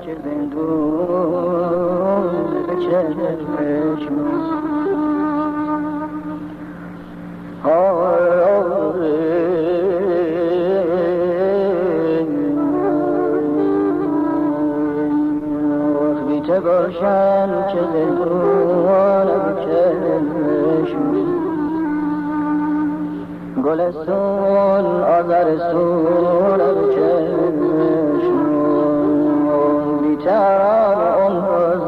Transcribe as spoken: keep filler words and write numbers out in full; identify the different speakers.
Speaker 1: که زندون به چشم بیته باشن که زندون به چشم گلستون آذرستون به چشم بیتران اون